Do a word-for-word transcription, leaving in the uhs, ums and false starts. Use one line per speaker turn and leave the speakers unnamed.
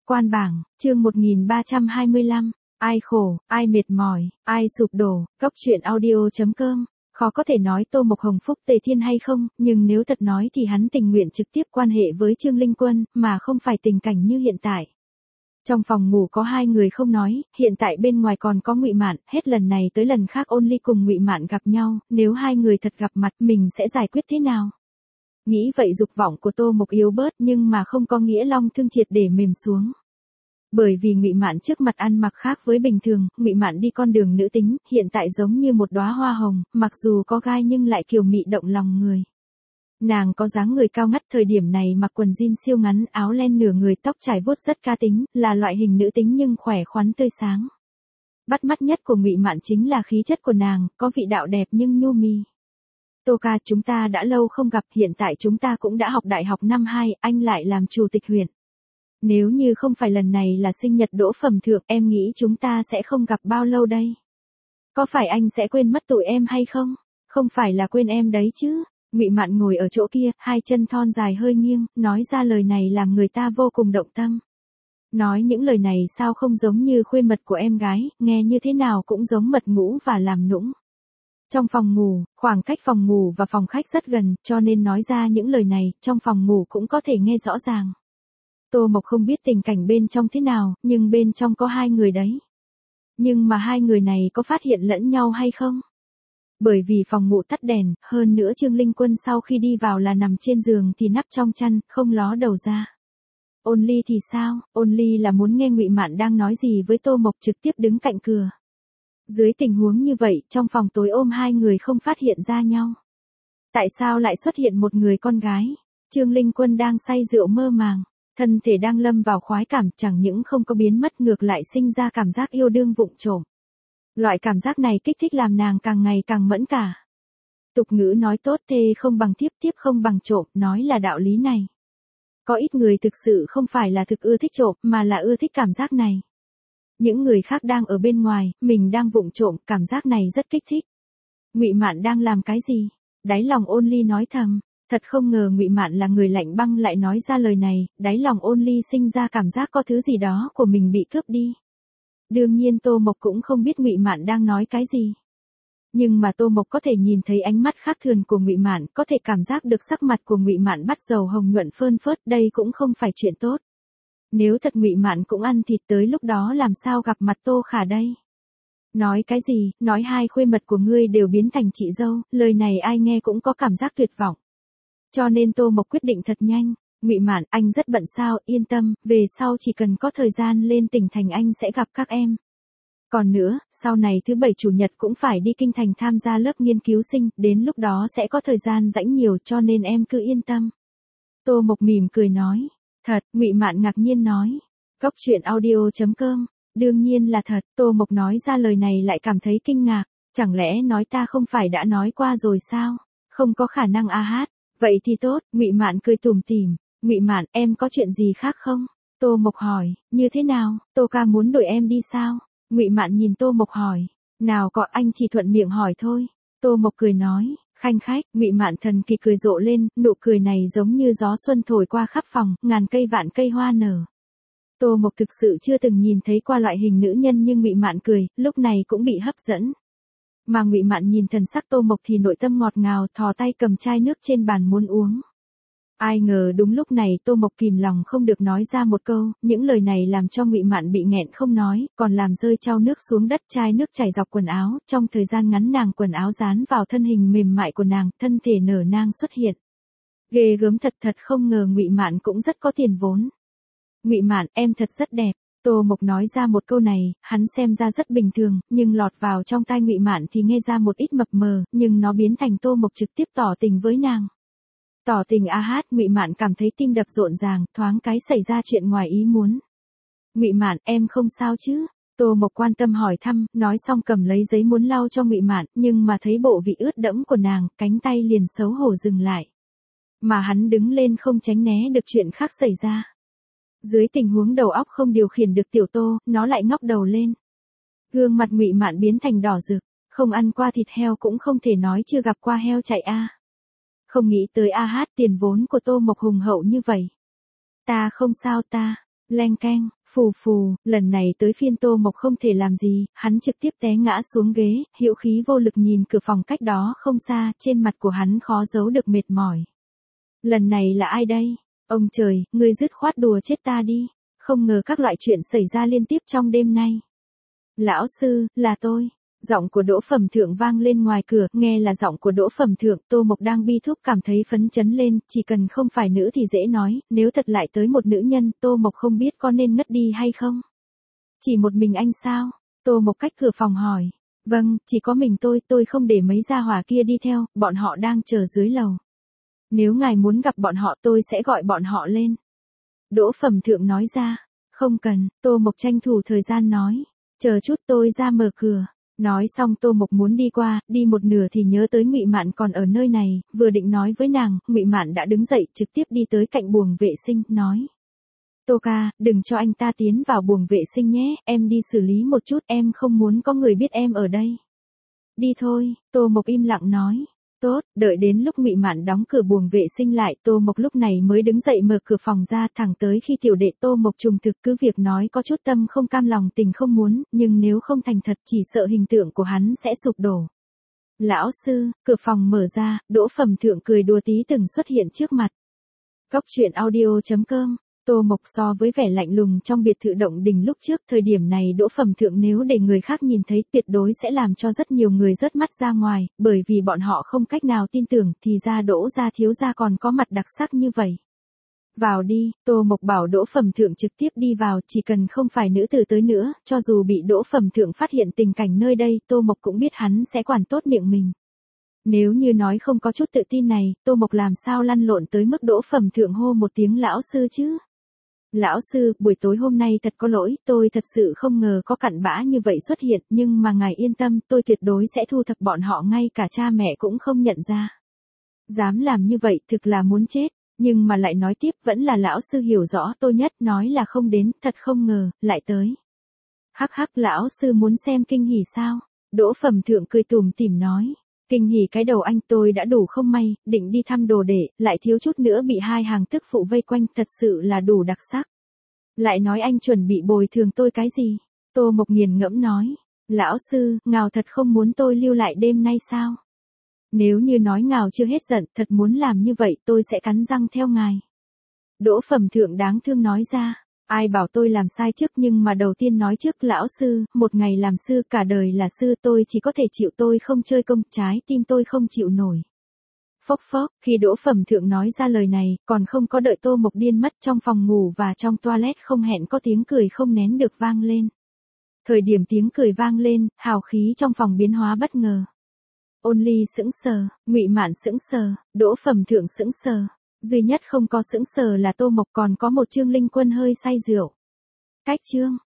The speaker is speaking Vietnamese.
Quan bảng, chương một nghìn ba trăm hai mươi lăm, ai khổ, ai mệt mỏi, ai sụp đổ, Góc truyện audio chấm com. Khó có thể nói Tô Mộc Hồng phúc tề thiên hay không, nhưng nếu thật nói thì hắn tình nguyện trực tiếp quan hệ với Trương Linh Quân, mà không phải tình cảnh như hiện tại. Trong phòng ngủ có hai người không nói, hiện tại bên ngoài còn có Ngụy Mạn, hết lần này tới lần khác Only cùng Ngụy Mạn gặp nhau, nếu hai người thật gặp mặt mình sẽ giải quyết thế nào? Nghĩ vậy dục vọng của Tô Mộc yếu bớt nhưng mà không có nghĩa Long Thương triệt để mềm xuống. Bởi vì Ngụy Mạn trước mặt ăn mặc khác với bình thường, Ngụy Mạn đi con đường nữ tính, hiện tại giống như một đóa hoa hồng, mặc dù có gai nhưng lại kiều mị động lòng người. Nàng có dáng người cao ngất, thời điểm này mặc quần jean siêu ngắn, áo len nửa người, tóc trải vuốt rất cá tính, là loại hình nữ tính nhưng khỏe khoắn tươi sáng. Bắt mắt nhất của Ngụy Mạn chính là khí chất của nàng, có vị đạo đẹp nhưng nhu mì. Tô ca, chúng ta đã lâu không gặp, hiện tại chúng ta cũng đã học đại học năm hai, anh lại làm chủ tịch huyện. Nếu như không phải lần này là sinh nhật đỗ phẩm thượng, em nghĩ chúng ta sẽ không gặp bao lâu đây. Có phải anh sẽ quên mất tụi em hay không? Không phải là quên em đấy chứ. Ngụy Mạn ngồi ở chỗ kia, hai chân thon dài hơi nghiêng, nói ra lời này làm người ta vô cùng động tâm. Nói những lời này sao không giống như khuê mật của em gái, nghe như thế nào cũng giống mật ngũ và làm nũng. Trong phòng ngủ, khoảng cách phòng ngủ và phòng khách rất gần, cho nên nói ra những lời này, trong phòng ngủ cũng có thể nghe rõ ràng. Tô Mộc không biết tình cảnh bên trong thế nào, nhưng bên trong có hai người đấy. Nhưng mà hai người này có phát hiện lẫn nhau hay không? Bởi vì phòng ngủ tắt đèn, hơn nữa Trương Linh Quân sau khi đi vào là nằm trên giường thì nắp trong chăn, không ló đầu ra. Only thì sao? Only là muốn nghe Ngụy Mạn đang nói gì với Tô Mộc, trực tiếp đứng cạnh cửa. Dưới tình huống như vậy, trong phòng tối ôm hai người không phát hiện ra nhau. Tại sao lại xuất hiện một người con gái? Trương Linh Quân đang say rượu mơ màng, thân thể đang lâm vào khoái cảm, chẳng những không có biến mất ngược lại sinh ra cảm giác yêu đương vụng trộm. Loại cảm giác này kích thích làm nàng càng ngày càng mẫn cả. Tục ngữ nói tốt thê không bằng thiếp, thiếp không bằng trộm, nói là đạo lý này. Có ít người thực sự không phải là thực ưa thích trộm, mà là ưa thích cảm giác này. Những người khác đang ở bên ngoài, mình đang vụng trộm, cảm giác này rất kích thích. Ngụy Mạn đang làm cái gì? Đáy lòng Only nói thầm. Thật không ngờ Ngụy Mạn là người lạnh băng lại nói ra lời này, đáy lòng Only sinh ra cảm giác có thứ gì đó của mình bị cướp đi. Đương nhiên Tô Mộc cũng không biết Ngụy Mạn đang nói cái gì. Nhưng mà Tô Mộc có thể nhìn thấy ánh mắt khác thường của Ngụy Mạn, có thể cảm giác được sắc mặt của Ngụy Mạn bắt dầu hồng nhuận phơn phớt, đây cũng không phải chuyện tốt. Nếu thật Ngụy Mạn cũng ăn thịt tới lúc đó làm sao gặp mặt Tô Khả đây? Nói cái gì, nói hai khuê mật của ngươi đều biến thành chị dâu, lời này ai nghe cũng có cảm giác tuyệt vọng. Cho nên Tô Mộc quyết định thật nhanh. Ngụy Mạn, anh rất bận sao, yên tâm, về sau chỉ cần có thời gian lên tỉnh thành anh sẽ gặp các em. Còn nữa, sau này thứ bảy chủ nhật cũng phải đi kinh thành tham gia lớp nghiên cứu sinh, đến lúc đó sẽ có thời gian rảnh nhiều cho nên em cứ yên tâm. Tô Mộc mỉm cười nói. Thật, Ngụy Mạn ngạc nhiên nói. Góc truyện audio chấm com, đương nhiên là thật, Tô Mộc nói ra lời này lại cảm thấy kinh ngạc, chẳng lẽ nói ta không phải đã nói qua rồi sao? Không có khả năng a hát. Vậy thì tốt, Ngụy Mạn cười tủm tỉm. Ngụy Mạn, em có chuyện gì khác không? Tô Mộc hỏi, như thế nào, Tô ca muốn đuổi em đi sao? Ngụy Mạn nhìn Tô Mộc hỏi, nào có, anh chỉ thuận miệng hỏi thôi. Tô Mộc cười nói, khanh khách, Ngụy Mạn thần kỳ cười rộ lên, nụ cười này giống như gió xuân thổi qua khắp phòng, ngàn cây vạn cây hoa nở. Tô Mộc thực sự chưa từng nhìn thấy qua loại hình nữ nhân nhưng Ngụy Mạn cười, lúc này cũng bị hấp dẫn. Mà Ngụy Mạn nhìn thần sắc Tô Mộc thì nội tâm ngọt ngào, thò tay cầm chai nước trên bàn muốn uống. Ai ngờ đúng lúc này Tô Mộc kìm lòng không được nói ra một câu, những lời này làm cho Ngụy Mạn bị nghẹn không nói, còn làm rơi trao nước xuống đất, chai nước chảy dọc quần áo, trong thời gian ngắn nàng quần áo dán vào thân hình mềm mại của nàng, thân thể nở nang xuất hiện. Ghê gớm thật, thật không ngờ Ngụy Mạn cũng rất có tiền vốn. Ngụy Mạn, em thật rất đẹp. Tô Mộc nói ra một câu này, hắn xem ra rất bình thường, nhưng lọt vào trong tai Ngụy Mạn thì nghe ra một ít mập mờ, nhưng nó biến thành Tô Mộc trực tiếp tỏ tình với nàng. Tỏ tình a hát, Ngụy Mạn cảm thấy tim đập rộn ràng, thoáng cái xảy ra chuyện ngoài ý muốn. Ngụy Mạn, em không sao chứ? Tô Mộc quan tâm hỏi thăm, nói xong cầm lấy giấy muốn lau cho Ngụy Mạn, nhưng mà thấy bộ vị ướt đẫm của nàng, cánh tay liền xấu hổ dừng lại. Mà hắn đứng lên không tránh né được chuyện khác xảy ra. Dưới tình huống đầu óc không điều khiển được tiểu Tô, nó lại ngóc đầu lên. Gương mặt Ngụy Mạn biến thành đỏ rực, không ăn qua thịt heo cũng không thể nói chưa gặp qua heo chạy a. Không nghĩ tới a hát tiền vốn của Tô Mộc hùng hậu như vậy. Ta không sao ta, leng keng, Phù phù, lần này tới phiên Tô Mộc không thể làm gì, hắn trực tiếp té ngã xuống ghế, hữu khí vô lực nhìn cửa phòng cách đó không xa, trên mặt của hắn khó giấu được mệt mỏi. Lần này là ai đây? Ông trời, ngươi dứt khoát đùa chết ta đi. Không ngờ các loại chuyện xảy ra liên tiếp trong đêm nay. Lão sư, là tôi. Giọng của Đỗ Phẩm Thượng vang lên ngoài cửa, nghe là giọng của Đỗ Phẩm Thượng, Tô Mộc đang bi thúc cảm thấy phấn chấn lên, chỉ cần không phải nữ thì dễ nói, nếu thật lại tới một nữ nhân, Tô Mộc không biết có nên ngất đi hay không. Chỉ một mình anh sao? Tô Mộc cách cửa phòng hỏi. Vâng, chỉ có mình tôi, tôi không để mấy gia hỏa kia đi theo, bọn họ đang chờ dưới lầu. Nếu ngài muốn gặp bọn họ tôi sẽ gọi bọn họ lên. Đỗ Phẩm Thượng nói ra. Không cần, Tô Mộc tranh thủ thời gian nói. Chờ chút tôi ra mở cửa. Nói xong Tô Mộc muốn đi qua, đi một nửa thì nhớ tới Ngụy Mạn còn ở nơi này, vừa định nói với nàng, Ngụy Mạn đã đứng dậy trực tiếp đi tới cạnh buồng vệ sinh, nói. Tô ca, đừng cho anh ta tiến vào buồng vệ sinh nhé, em đi xử lý một chút, em không muốn có người biết em ở đây. Đi thôi, Tô Mộc im lặng nói. Tốt, đợi đến lúc Ngụy Mạn đóng cửa buồng vệ sinh lại, Tô Mộc lúc này mới đứng dậy mở cửa phòng ra, thẳng tới khi tiểu đệ Tô Mộc trùng thực cứ việc nói có chút tâm không cam lòng tình không muốn, nhưng nếu không thành thật chỉ sợ hình tượng của hắn sẽ sụp đổ. Lão sư, cửa phòng mở ra, Đỗ Phẩm Thượng cười đùa tí từng xuất hiện trước mặt. Cóc truyện audio chấm com. Tô Mộc so với vẻ lạnh lùng trong biệt thự Động Đình lúc trước, thời điểm này Đỗ Phẩm Thượng nếu để người khác nhìn thấy tuyệt đối sẽ làm cho rất nhiều người rớt mắt ra ngoài, bởi vì bọn họ không cách nào tin tưởng thì ra Đỗ gia thiếu gia còn có mặt đặc sắc như vậy. Vào đi, Tô Mộc bảo Đỗ Phẩm Thượng trực tiếp đi vào, chỉ cần không phải nữ tử tới nữa, cho dù bị Đỗ Phẩm Thượng phát hiện tình cảnh nơi đây, Tô Mộc cũng biết hắn sẽ quản tốt miệng mình. Nếu như nói không có chút tự tin này, Tô Mộc làm sao lăn lộn tới mức Đỗ Phẩm Thượng hô một tiếng lão sư chứ? Lão sư, buổi tối hôm nay thật có lỗi, tôi thật sự không ngờ có cặn bã như vậy xuất hiện, nhưng mà ngài yên tâm, tôi tuyệt đối sẽ thu thập bọn họ ngay cả cha mẹ cũng không nhận ra. Dám làm như vậy thực là muốn chết, nhưng mà lại nói tiếp vẫn là lão sư hiểu rõ tôi nhất, nói là không đến, thật không ngờ, lại tới. Hắc hắc, lão sư muốn xem kinh hỉ sao? Đỗ Phẩm Thượng cười tủm tỉm nói. Kinh hỉ cái đầu anh, tôi đã đủ không may, định đi thăm đồ đệ, lại thiếu chút nữa bị hai hàng tức phụ vây quanh, thật sự là đủ đặc sắc. Lại nói anh chuẩn bị bồi thường tôi cái gì? Tô Mộc nghiền ngẫm nói. Lão sư, ngào thật không muốn tôi lưu lại đêm nay sao? Nếu như nói ngào chưa hết giận, thật muốn làm như vậy tôi sẽ cắn răng theo ngài. Đỗ Phẩm Thượng đáng thương nói ra. Ai bảo tôi làm sai trước, nhưng mà đầu tiên nói trước lão sư, một ngày làm sư cả đời là sư, tôi chỉ có thể chịu, tôi không chơi công, trái tim tôi không chịu nổi. Phốc phốc, khi Đỗ Phẩm Thượng nói ra lời này, còn không có đợi Tô Mộc điên mất, trong phòng ngủ và trong toilet không hẹn có tiếng cười không nén được vang lên. Thời điểm tiếng cười vang lên, hào khí trong phòng biến hóa bất ngờ. Ôn Ly sững sờ, Ngụy Mạn sững sờ, Đỗ Phẩm Thượng sững sờ. Duy nhất không có sững sờ là Tô Mộc, còn có một Trương Linh Quân hơi say rượu. Cách chương